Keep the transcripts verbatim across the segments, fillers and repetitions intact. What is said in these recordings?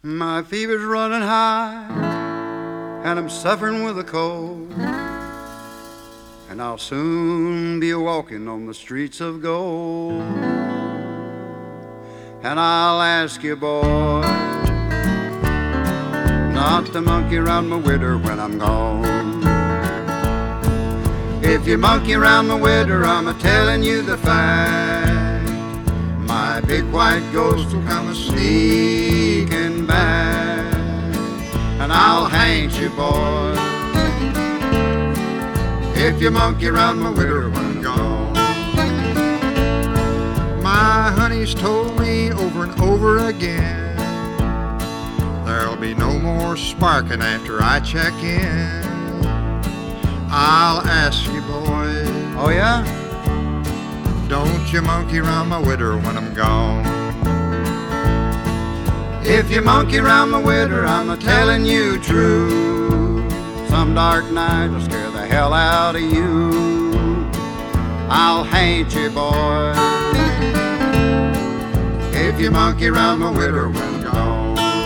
My fever's running high, and I'm suffering with a cold, and I'll soon be walking on the streets of gold. And I'll ask you, boy, not to monkey around my widow when I'm gone. If you monkey around my widow, I'm a-telling you the fact. My big white ghost will come a-sneaking back, and I'll hang you, boy, if you monkey around my widow when I'm gone. My honey's told me over and over again, there'll be no more sparking after I check in. I'll ask you, boy, Oh yeah? don't you monkey around my widow when I'm gone. If you monkey around my widow, I'm a-telling you true. Some dark night will scare the hell out of you. I'll hang you, boy, if you monkey around my widow when I'm gone.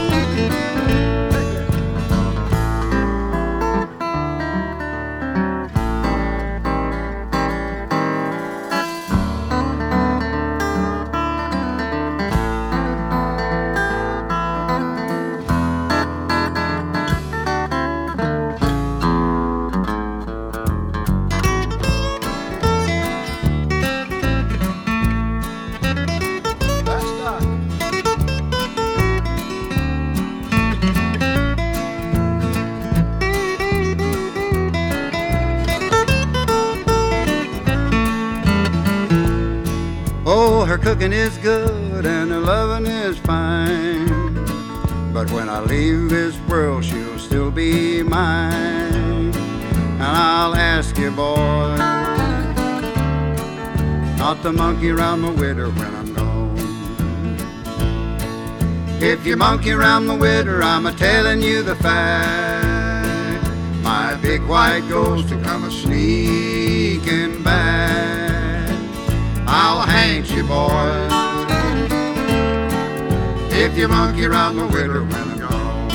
Oh, her cooking is good and her loving is fine, but when I leave this world, she'll still be mine. And I'll ask you, boy, not to monkey around my widow when I'm gone. If you monkey around my widow, I'm a-telling you the fact. My big white ghost will come a-sneaking back. I'll hang you, boy, if you monkey around my widow when I'm gone.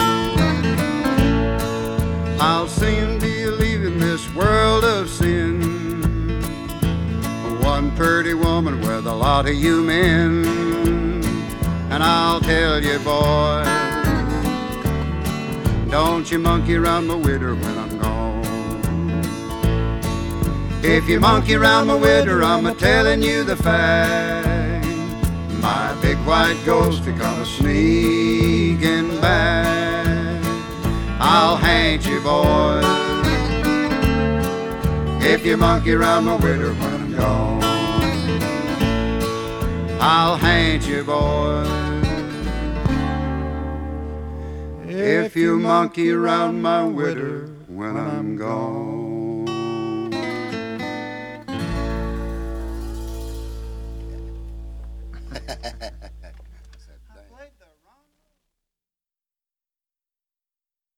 I'll soon be leaving this world of sin, one pretty woman with a lot of you men. And I'll tell you, boy, don't you monkey around my widow when I'm gone. If you monkey around my widow, I'm a-telling you the fact. My big white ghost will come a-sneaking back. I'll hang you, boy, if you monkey around my widow when I'm gone. I'll hang you, boy, if you monkey around my widow when I'm gone.